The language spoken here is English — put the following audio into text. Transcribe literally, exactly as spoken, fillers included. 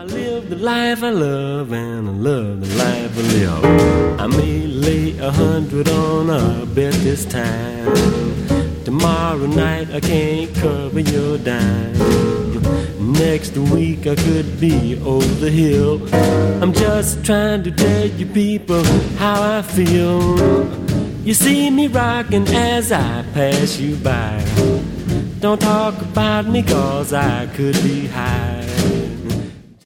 I live the life I love and I love the life I live. I may lay a hundred on a bet this time. Tomorrow night I can't cover your dime. Next week I could be over the hill. I'm just trying to tell you people how I feel. You see me rocking as I pass you by. Don't talk about me cause I could be high.